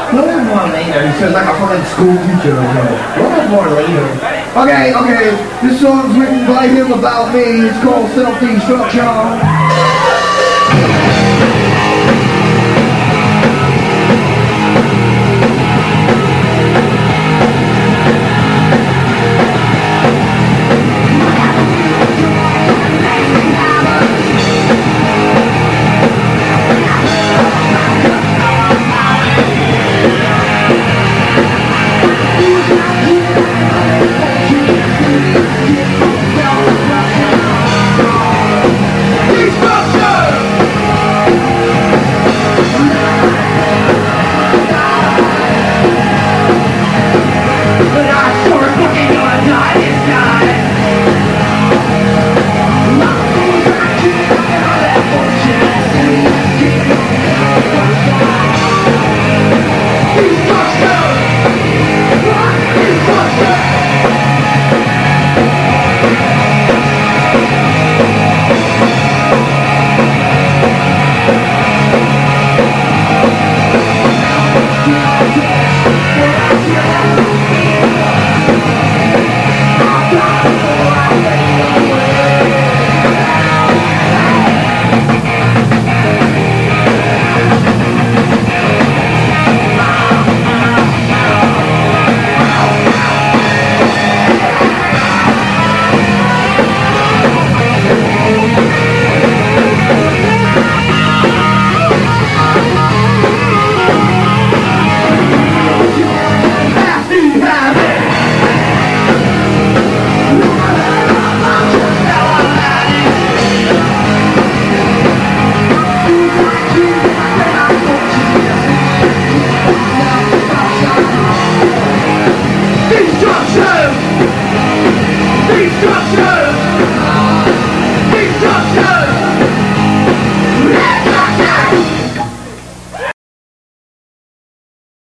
What was more later? He says like a fucking school teacher or something. What was more later? Okay. This song's written by him about me. It's called Self-Destruction.